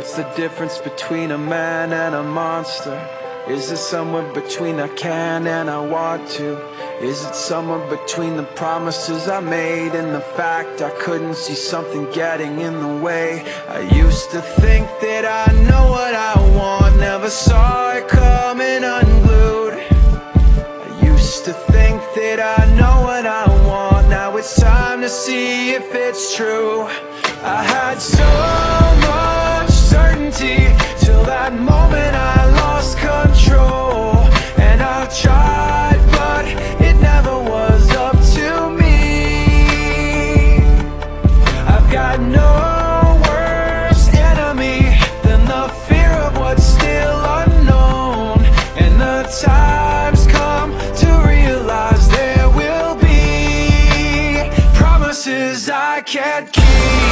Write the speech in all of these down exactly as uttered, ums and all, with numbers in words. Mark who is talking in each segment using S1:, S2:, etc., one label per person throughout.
S1: What's the difference between a man and a monster? Is it somewhere between I can and I want to? Is it somewhere between the promises I made and the fact I couldn't see something getting in the way? I used to think that I know what I want, never saw it coming unglued. I used to think that I know what I want, now it's time to see if it's true. I had so much certainty till that moment I lost control. And I've tried, but it never was up to me. I've got no worse enemy than the fear of what's still unknown. And the time's come to realize there will be promises I can't keep.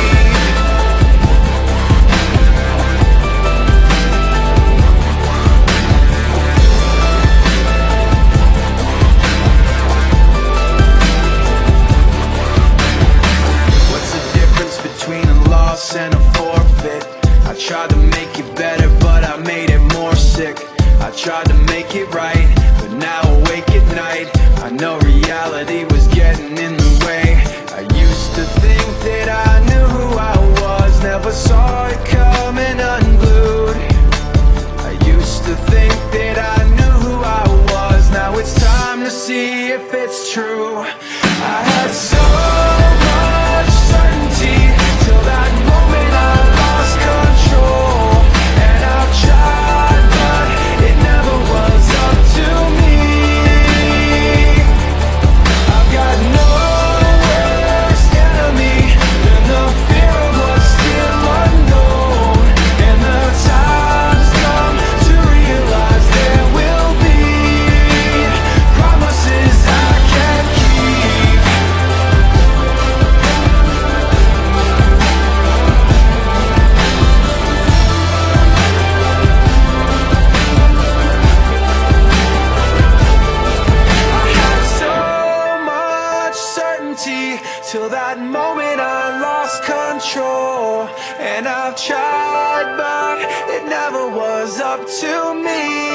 S1: And a forfeit. I tried to make it better, but I made it more sick. I tried to make it right, but now awake at night, I know reality was getting in the way. I used to think that I knew who I was, never saw it coming unglued. I used to think that I knew who I was, now it's time to see if it's true. I had so much certainty till that moment I lost control. And I've tried, but it never was up to me. I've got no worse enemy than the fear of what's still unknown. And the time's come to realize there will be promises I can't keep. Till that moment I lost control. And I've tried, but it never was up to me.